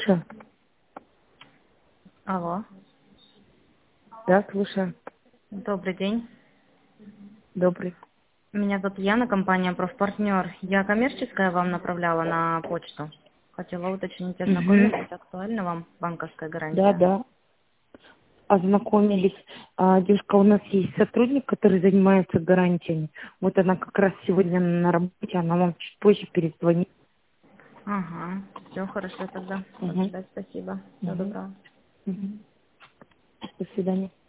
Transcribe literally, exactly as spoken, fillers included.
Слушаю. Алло, Да, слушаю. добрый день. Добрый. Меня зовут Яна, компания «Профпартнер». Я коммерческая вам направляла на почту. Хотела уточнить, Угу. ознакомились, актуальна вам банковская Да, гарантия? да. Ознакомились. А, девушка, у нас есть сотрудник, который занимается гарантиями. Вот она как раз сегодня на работе, она вам чуть позже перезвонит. Ага, все хорошо тогда. Буду Угу. ждать, спасибо. Всего Угу. доброго. Угу. До свидания.